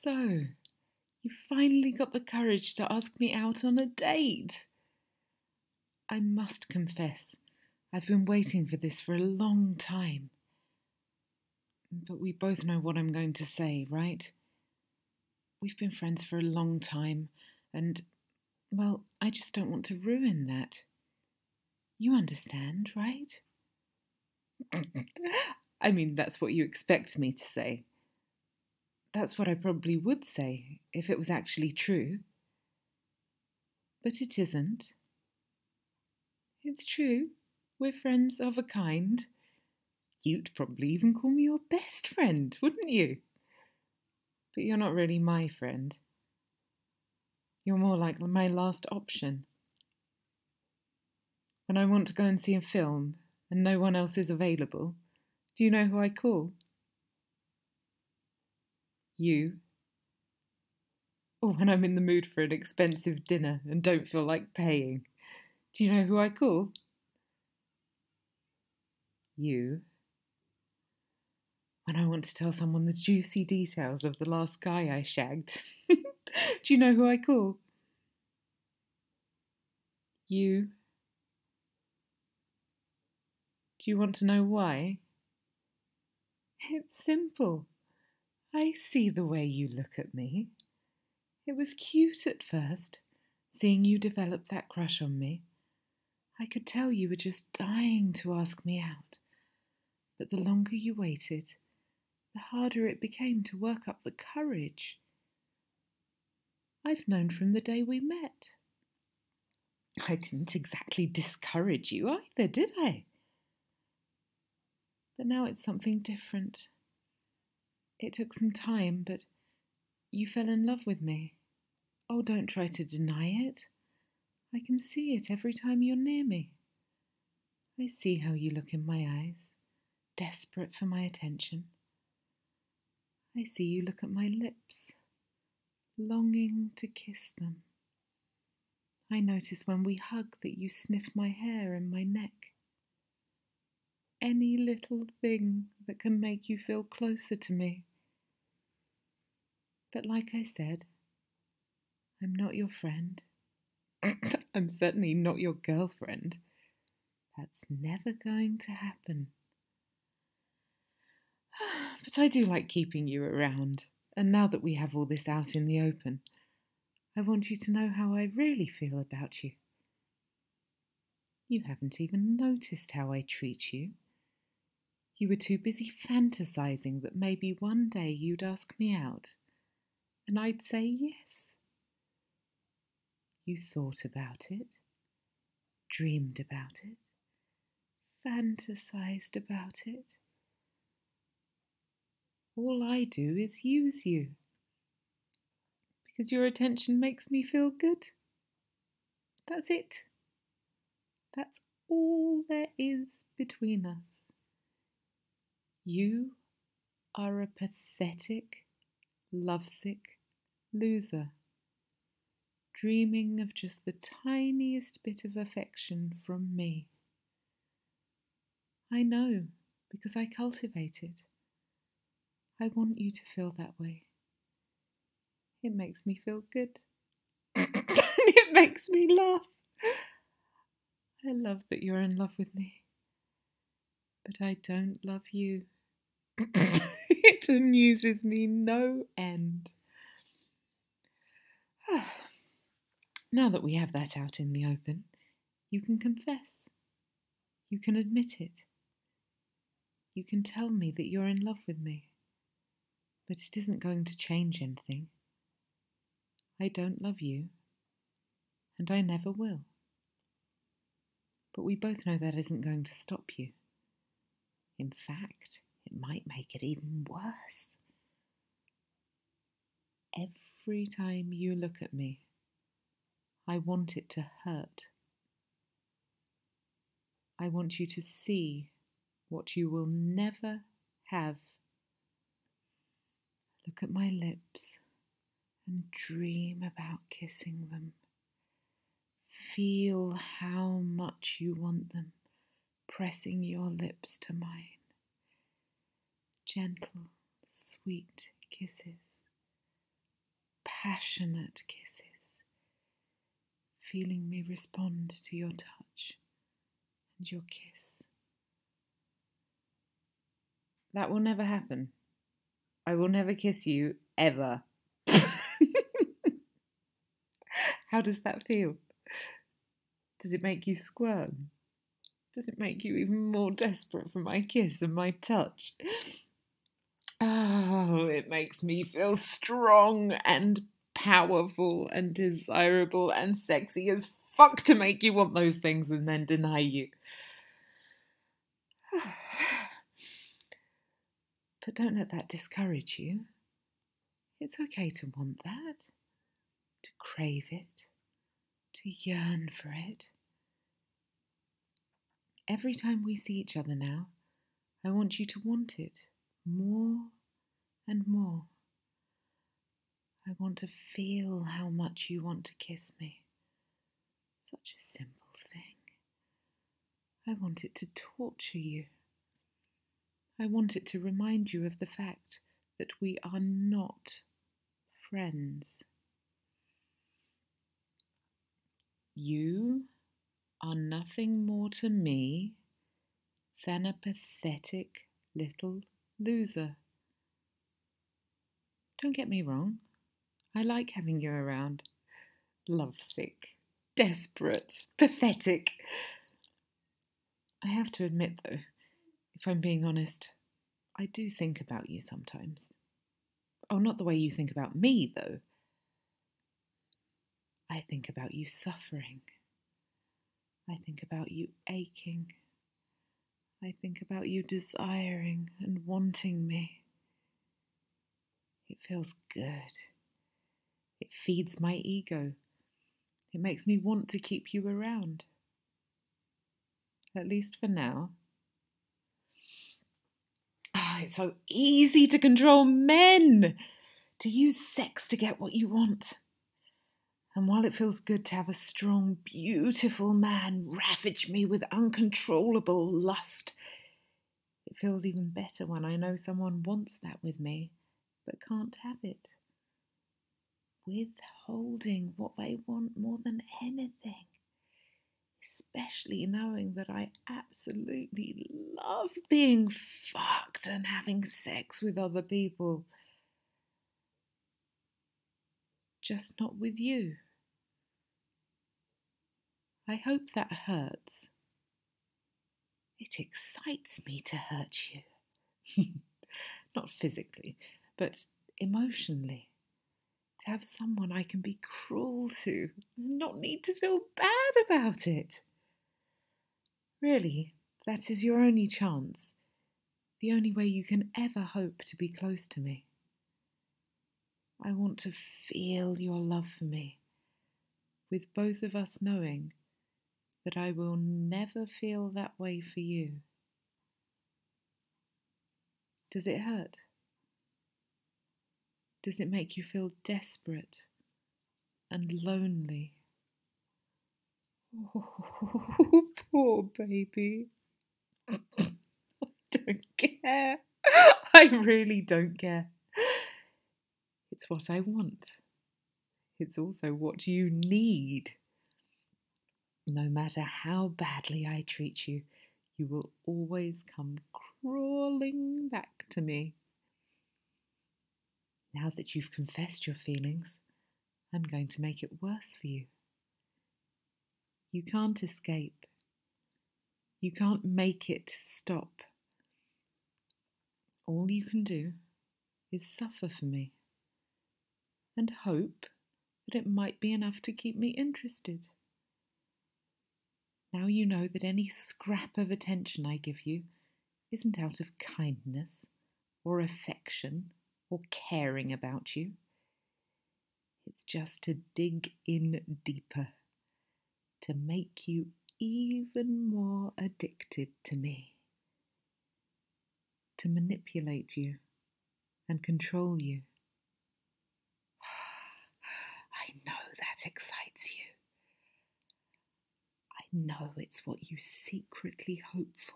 So, you finally got the courage to ask me out on a date. I must confess, I've been waiting for this for a long time. But we both know what I'm going to say, right? We've been friends for a long time, and, well, I just don't want to ruin that. You understand, right? I mean, that's what you expect me to say. That's what I probably would say if it was actually true. But it isn't. It's true. We're friends of a kind. You'd probably even call me your best friend, wouldn't you? But you're not really my friend. You're more like my last option. When I want to go and see a film and no one else is available, do you know who I call? You. Or when I'm in the mood for an expensive dinner and don't feel like paying, do you know who I call? You. When I want to tell someone the juicy details of the last guy I shagged, do you know who I call? You. Do you want to know why? It's simple. I see the way you look at me. It was cute at first, seeing you develop that crush on me. I could tell you were just dying to ask me out. But the longer you waited, the harder it became to work up the courage. I've known from the day we met. I didn't exactly discourage you either, did I? But now it's something different. It took some time, but you fell in love with me. Oh, don't try to deny it. I can see it every time you're near me. I see how you look in my eyes, desperate for my attention. I see you look at my lips, longing to kiss them. I notice when we hug that you sniff my hair and my neck. Any little thing that can make you feel closer to me. But like I said, I'm not your friend. I'm certainly not your girlfriend. That's never going to happen. But I do like keeping you around, and now that we have all this out in the open, I want you to know how I really feel about you. You haven't even noticed how I treat you. You were too busy fantasizing that maybe one day you'd ask me out, and I'd say yes. You thought about it, dreamed about it, fantasized about it. All I do is use you, because your attention makes me feel good. That's it. That's all there is between us. You are a pathetic, lovesick loser, dreaming of just the tiniest bit of affection from me. I know, because I cultivate it. I want you to feel that way. It makes me feel good. It makes me laugh. I love that you're in love with me. But I don't love you. It amuses me no end. Now that we have that out in the open, you can confess. You can admit it. You can tell me that you're in love with me. But it isn't going to change anything. I don't love you, and I never will. But we both know that isn't going to stop you. In fact, it might make it even worse. Every time you look at me, I want it to hurt. I want you to see what you will never have. Look at my lips and dream about kissing them. Feel how much you want them, pressing your lips to mine. Gentle, sweet kisses. passionate kisses, feeling me respond to your touch and your kiss. That will never happen. I will never kiss you, ever. How does that feel? Does it make you squirm? Does it make you even more desperate for my kiss and my touch? Oh, it makes me feel strong and powerful and desirable and sexy as fuck to make you want those things and then deny you. But don't let that discourage you. It's okay to want that, to crave it, to yearn for it. Every time we see each other now, I want you to want it more and more. I want to feel how much you want to kiss me. Such a simple thing. I want it to torture you. I want it to remind you of the fact that we are not friends. You are nothing more to me than a pathetic little loser. Don't get me wrong, I like having you around. Lovesick, desperate, pathetic. I have to admit, though, if I'm being honest, I do think about you sometimes. Oh, not the way you think about me, though. I think about you suffering. I think about you aching. I think about you desiring and wanting me. It feels good. It feeds my ego. It makes me want to keep you around. At least for now. It's so easy to control men, to use sex to get what you want. And while it feels good to have a strong, beautiful man ravage me with uncontrollable lust, it feels even better when I know someone wants that with me, but can't have it. Withholding what they want more than anything. Especially knowing that I absolutely love being fucked and having sex with other people. Just not with you. I hope that hurts. It excites me to hurt you. Not physically, but emotionally. To have someone I can be cruel to and not need to feel bad about it. Really, that is your only chance. The only way you can ever hope to be close to me. I want to feel your love for me, with both of us knowing that I will never feel that way for you. Does it hurt? Does it make you feel desperate and lonely? Oh, poor baby. I don't care. I really don't care. It's what I want. It's also what you need. No matter how badly I treat you, you will always come crawling back to me. Now that you've confessed your feelings, I'm going to make it worse for you. You can't escape. You can't make it stop. All you can do is suffer for me and hope that it might be enough to keep me interested. Now you know that any scrap of attention I give you isn't out of kindness or affection or caring about you. It's just to dig in deeper, to make you even more addicted to me, to manipulate you and control you. I know that excites you. I know it's what you secretly hope for,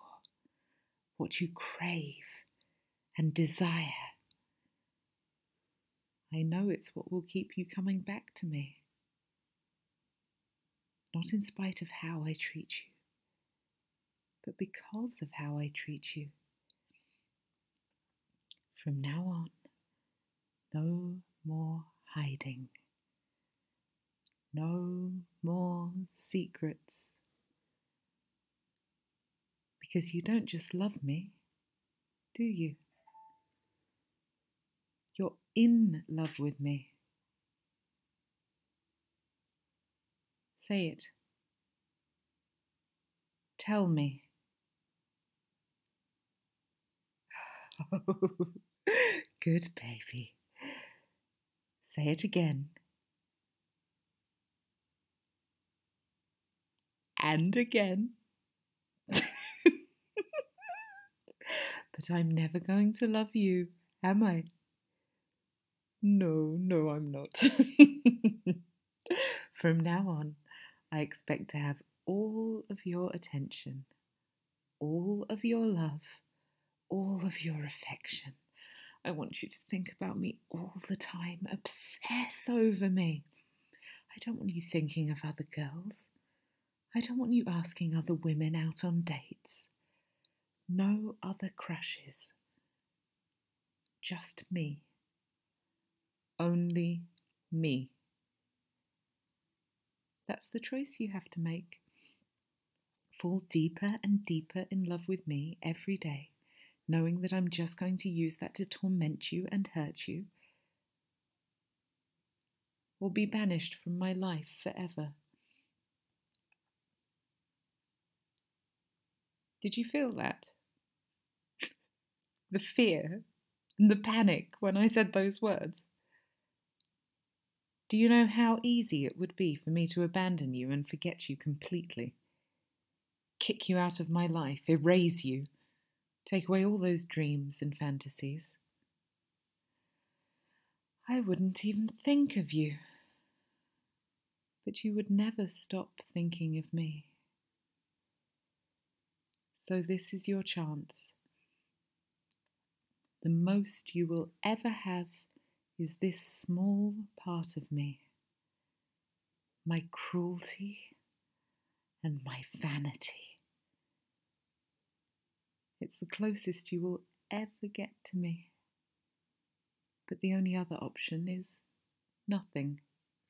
what you crave and desire. I know it's what will keep you coming back to me. Not in spite of how I treat you, but because of how I treat you. From now on, no more hiding. No more secrets. Because you don't just love me, do you? You're in love with me. Say it. Tell me. Oh, good baby. Say it again. And again. But I'm never going to love you, am I? No, I'm not. From now on, I expect to have all of your attention, all of your love, all of your affection. I want you to think about me all the time, obsess over me. I don't want you thinking of other girls. I don't want you asking other women out on dates. No other crushes. Just me. Only me. That's the choice you have to make. Fall deeper and deeper in love with me every day, knowing that I'm just going to use that to torment you and hurt you, or be banished from my life forever. Did you feel that? The fear and the panic when I said those words? Do you know how easy it would be for me to abandon you and forget you completely? Kick you out of my life, erase you, take away all those dreams and fantasies. I wouldn't even think of you. But you would never stop thinking of me. So this is your chance. The most you will ever have is this small part of me, my cruelty and my vanity. It's the closest you will ever get to me. But the only other option is nothing.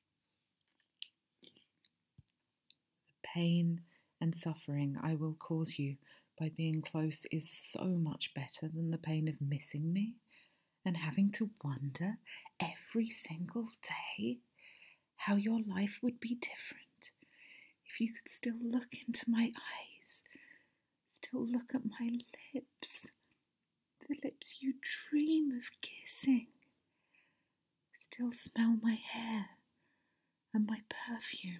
The pain and suffering I will cause you by being close is so much better than the pain of missing me and having to wonder every single day how your life would be different if you could still look into my eyes, still look at my lips, the lips you dream of kissing, still smell my hair and my perfume.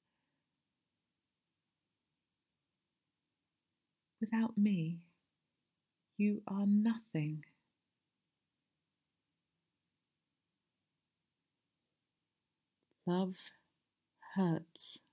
Without me, you are nothing. Love hurts.